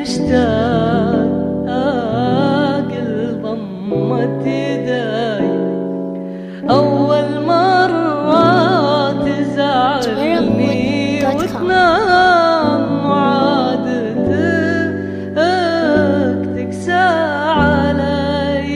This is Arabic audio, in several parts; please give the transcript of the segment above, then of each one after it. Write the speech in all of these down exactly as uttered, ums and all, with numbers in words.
مشتاق لضمة يداي. أول مرة تزعلني وتنام وعادتك تكسى علي.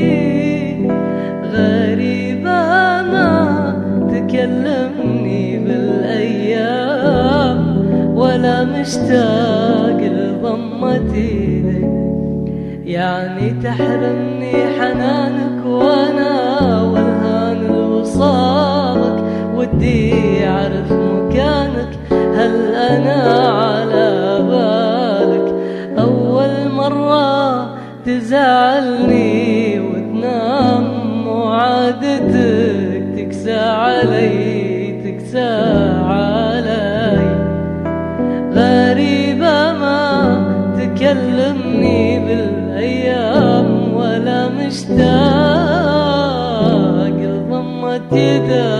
غريبة ما تكلمني بالأيام ولا مشتاق لضمة يدي. يعني تحرمني حنانك وانا والهان لوصالك. ودي اعرف مكانك، هل انا على بالك؟ اول مرة تزعلني وتنام وعادتك تكسى علي تكسى علي. غريبة ما تكلمني بالأيام ولا مشتاق لضمة يداي.